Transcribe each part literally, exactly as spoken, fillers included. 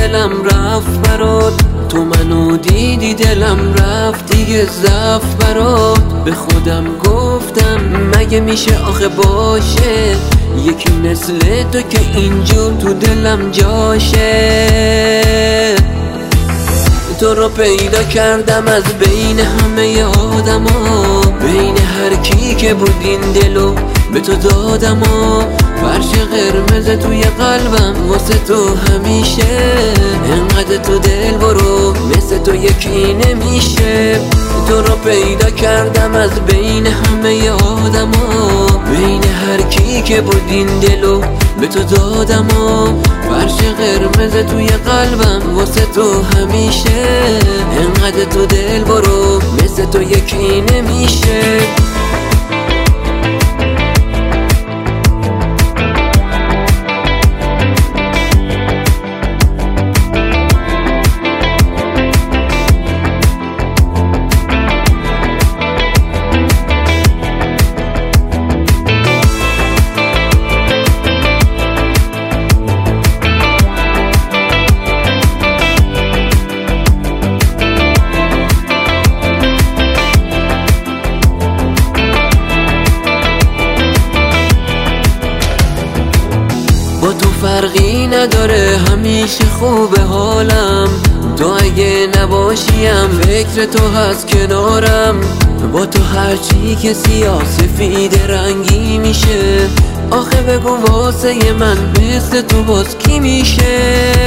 دلم رفت برات، تو منو دیدی دلم رفت دیگه ضعف برات. به خودم گفتم مگه میشه آخه باشه یکی مثل تو که اینجور تو دلم جاشه. تو رو پیدا کردم از بین همه آدما، بین هر کی که بود این دلو به تو دادم و فرش قرمز توی قلبم واسه تو همیشه. انقدر تو دل برو مثل تو یکی نمیشه. تو رو پیدا کردم از بین همه آدما، بین هر کی که بود این دلو به تو دادم و فرش قرمز توی قلبم واسه تو همیشه. انقدر تو دل برو مثل تو یکی نمیشه. با تو فرقی نداره همیشه خوبه حالم، تو اگه نباشیم فکر تو هست کنارم. با تو هرچی که سیاه سفید رنگی میشه، آخه بگو واسه من مثل تو باز کی میشه.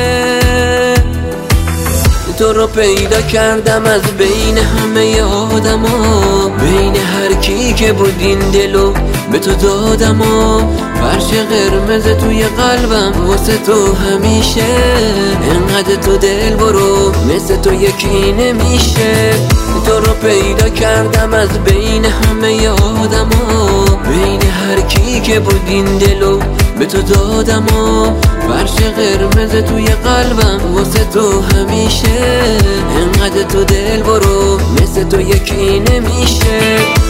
تو رو پیدا کردم از بین همه آدما، بین هر کی که بود این دلو به تو دادم و فرش قرمز توی قلبم واسه تو همیشه. انقدر تو دل برو مثل تو یکی نمیشه. تو رو پیدا کردم از بین همه آدما، بین هر کی که بود این دلو به تو دادم و فرش قرمز توی قلبم واسه تو همیشه. انقدر تو دل برو مثل تو یکی نمیشه.